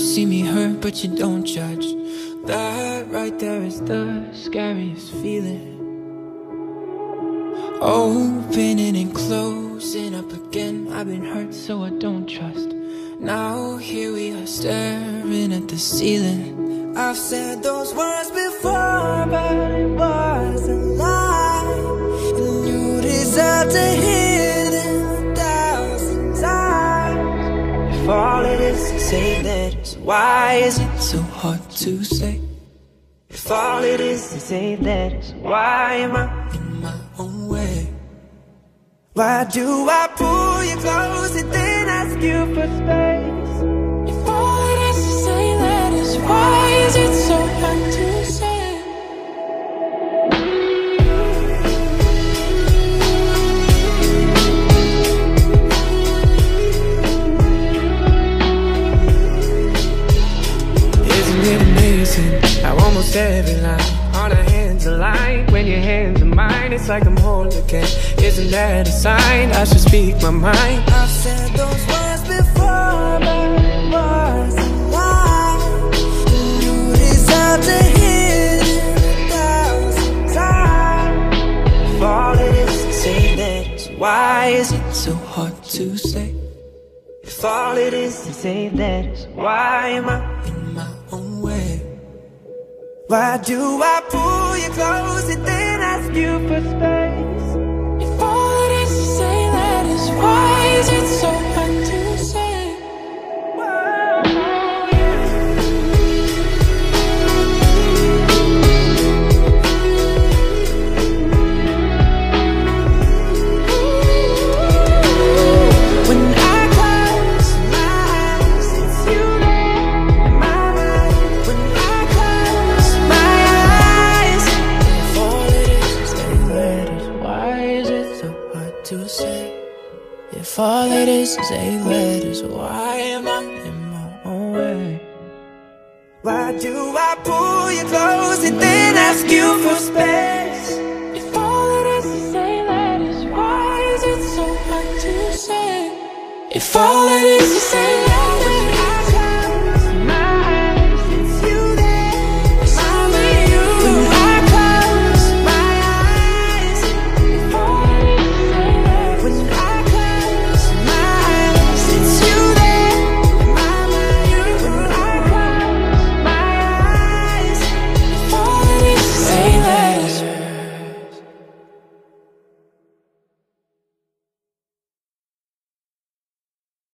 see me hurt, but you don't judge. That right there is the scariest feeling. Opening and closing up again. I've been hurt, so I don't trust. Now here we are staring at the ceiling. I've said those words before, but it was a lie. And you deserve to hear them 1,000 times. If all it is to say letters, why is it so hard to say? If all it is to say letters, why am I in my own way? Why do I pull you close and then ask you for space? If all it is to say letters, why is it so hard to say? Isn't it amazing how almost every line on our hands align? When your hands are mine, it's like I'm whole again. Isn't that a sign I should speak my mind? I've said those words before, but it was a lie. And you deserve to hear it 1,000 times. If all it is to say letters, why is it so hard to say? If all it is to say letters, why am I in my own way? Why do I pull you close and then ask you for space? If all it is to say letters, why is it so hard to say? Whoa, yeah. When I close my eyes, it's you there in my mind. When I close my eyes, if all it is to say letters, why is it so hard to say? If all it is to say letters, why am I in my own way? Why do I pull you close and then ask you for space? If all it is to say letters, why is it so hard to say? If all it is to say